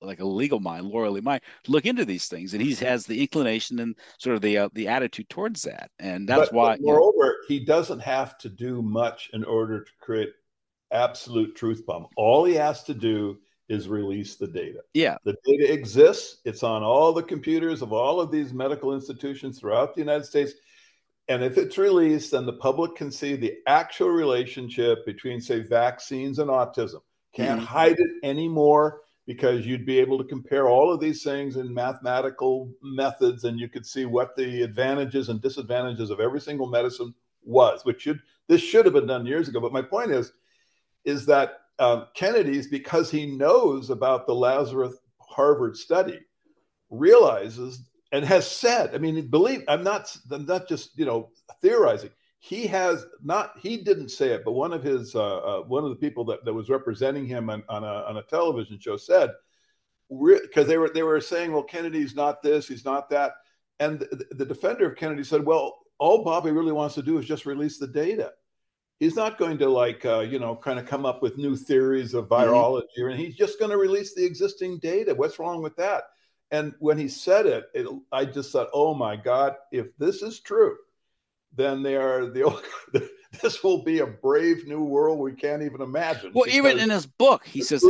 like a legal mind, lawyerly mind, to look into these things, and he has the inclination and sort of the attitude towards that, and that's But why, moreover, he doesn't have to do much in order to create absolute truth bomb. All he has to do is release the data. yeah, The data exists. It's on all the computers of all of these medical institutions throughout the United States. And if it's released, then the public can see the actual relationship between, say, vaccines and autism. Can't hmm hide it anymore because you'd be able to compare all of these things in mathematical methods, and you could see what the advantages and disadvantages of every single medicine was, this should have been done years ago. But my point is that Kennedy's, because he knows about the Lazarus Harvard study, realizes and has said, I mean, believe I'm not just theorizing. He didn't say it, but one of the people that was representing him on a television show said, because they were saying, well, Kennedy's not this, he's not that, and the defender of Kennedy said, well, all Bobby really wants to do is just release the data. He's not going to kind of come up with new theories of hmm virology, and he's just going to release the existing data. What's wrong with that? And when he said I just thought, oh my God, if this is true, then this will be a brave new world we can't even imagine well, even because in his book, he the says